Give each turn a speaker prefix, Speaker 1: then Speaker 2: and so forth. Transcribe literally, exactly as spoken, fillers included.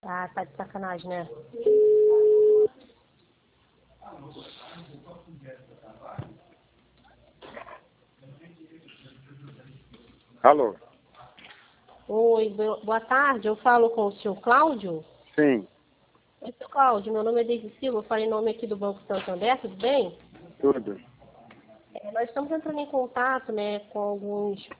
Speaker 1: Ah, tá de sacanagem, né?
Speaker 2: Alô?
Speaker 1: Oi, bo- boa tarde. Eu falo com o senhor Cláudio.
Speaker 2: Sim,
Speaker 1: Oi, senhor Cláudio. Meu nome é Deise Silva. Eu falei em nome aqui do Banco Santander, tudo bem?
Speaker 2: tudo.
Speaker 1: É, nós estamos entrando em contato, né, com alguns